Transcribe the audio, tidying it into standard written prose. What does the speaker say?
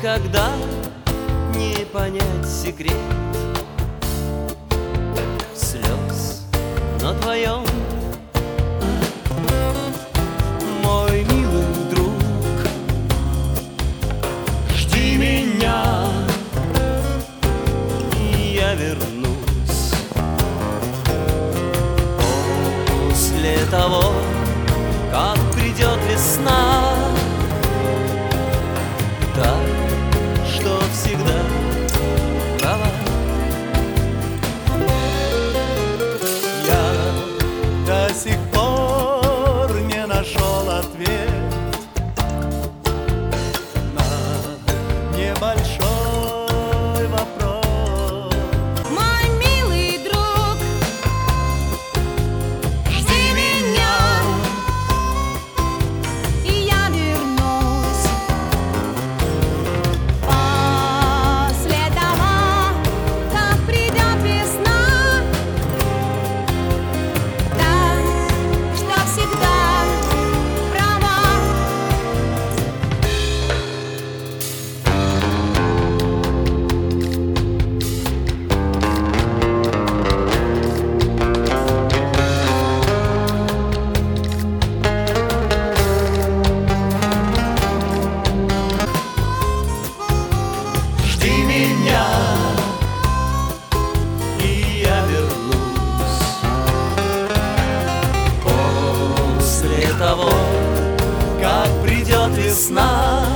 никогда не понять секрет слез на твоем. Мой милый друг, жди меня, и я вернусь после того, как придет весна. Так, что всегда права. Я до сих пор не нашел ответ на небольшой вопрос. Мой милый друг, жди меня, и я вернусь после того, как придет весна. Так, что всегда права. Жди меня, и я вернусь после того, как придет весна.